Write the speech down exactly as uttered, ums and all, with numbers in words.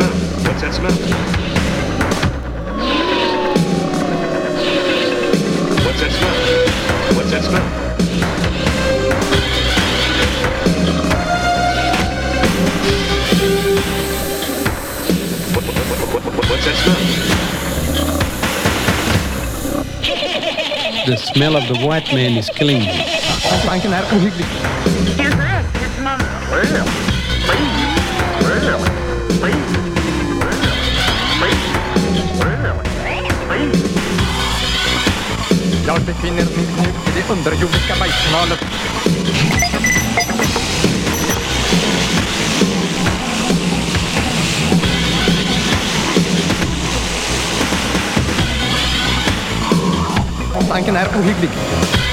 smell? What's that smell? What's that smell? What's that smell? What, what, what, what, what, what's that smell? The smell of the white man is killing me. Tanken är ohygglig. Jag befinner mig nu i det underjordiska bajskanalet. Tanken är ohygglig.